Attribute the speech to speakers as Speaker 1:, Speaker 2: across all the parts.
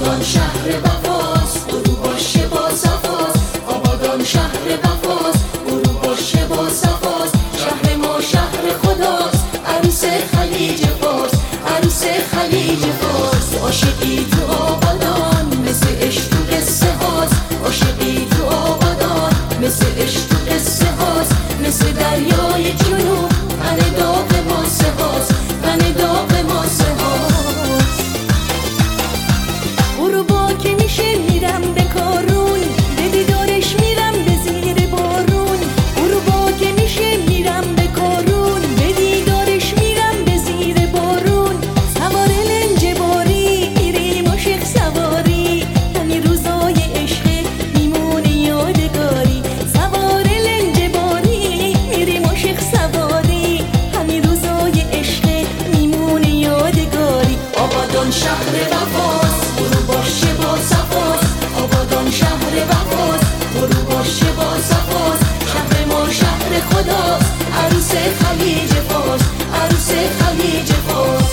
Speaker 1: آبادان شهر وفاست، برو باشه با صفاست. آبادان شهر وفاست، برو باشه با صفاست. شهر ما شهر خداست، عروس خلیج فارس، عروس خلیج فارس. عاشقی تو آبادان مثل عشق تو قصه هاست، عاشقی تو آبادان مثل عشق تو قصه هاست. مثل دریای جنوب تن داغ ماسه هاست، تن داغ ماسه هاست. برو با که میشه میرم به کارون، به دیدارش میرم به زیر بارون. برو با که میشه میرم به کارون، به دیدارش میرم به زیر بارون. سوار لنج باری میریم عاشق سواری، همین روزای عشق میمونه یادگاری. سوار لنج باری میریم عاشق سواری، همین روزای عشق میمونه یادگاری. آبادان شهر وفاست، برو باشه با صفاست. آبادان شهر وفاست، برو باشه با صفاست. شهر ما شهر خداست، عروس خلیج فارس، عروس خلیج فارس.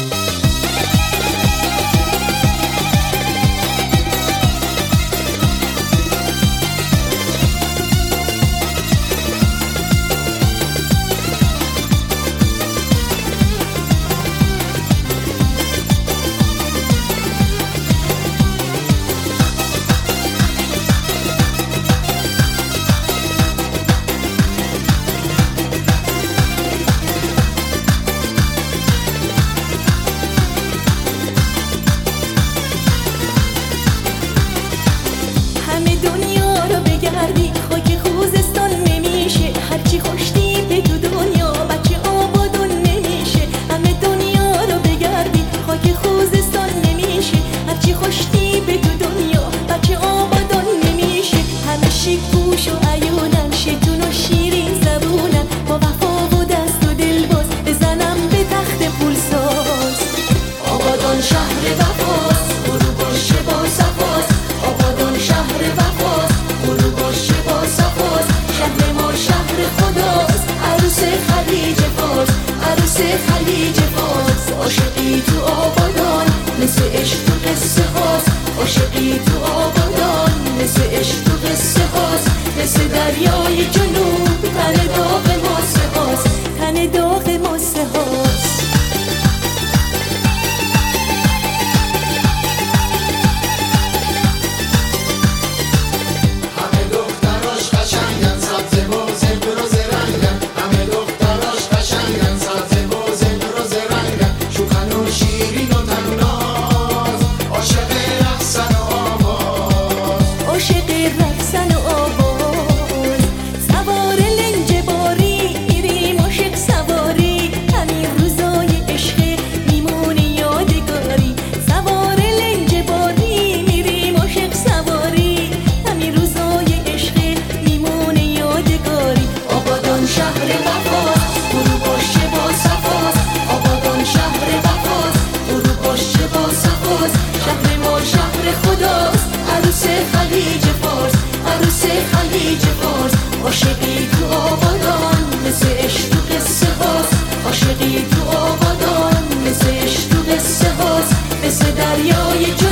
Speaker 1: همه دنیا رو بگردی خاک خوزستان نمیشه، هرچی خوشتی به تو دنیا بچه آبادان نمیشه. همه دنیا رو بگردی خاک خوزستان نمیشه، هرچی خوشتی به تو دنیا بچه آبادان نمیشه. همه شیک پوش و عیونن، شیطون و شیرین زبونن، با وفا و دست و دل باز بزنم به تخت پولساز. آبادان شهر وفاست، برو باشه با صفاست. آبادان شهر وفاست، برو باشه با صفاست. شهر ما شهر خداست، عروس خلیج فارس، عروس خلیج فارس. عاشقی تو آبادان مثل عشق تو قصه هاست، عاشقی تو آبادان مثل عشق تو قصه هاست. مثل دریای جنوب تن داغ ماسه هاست، تن داغ ماسه هاست. خلیج فارس، عروس خلیج فارس. عاشقی تو آبادان مثل عشق تو قصه هاست، عاشقی تو آبادان مثل عشق تو قصه هاست. مثل دریای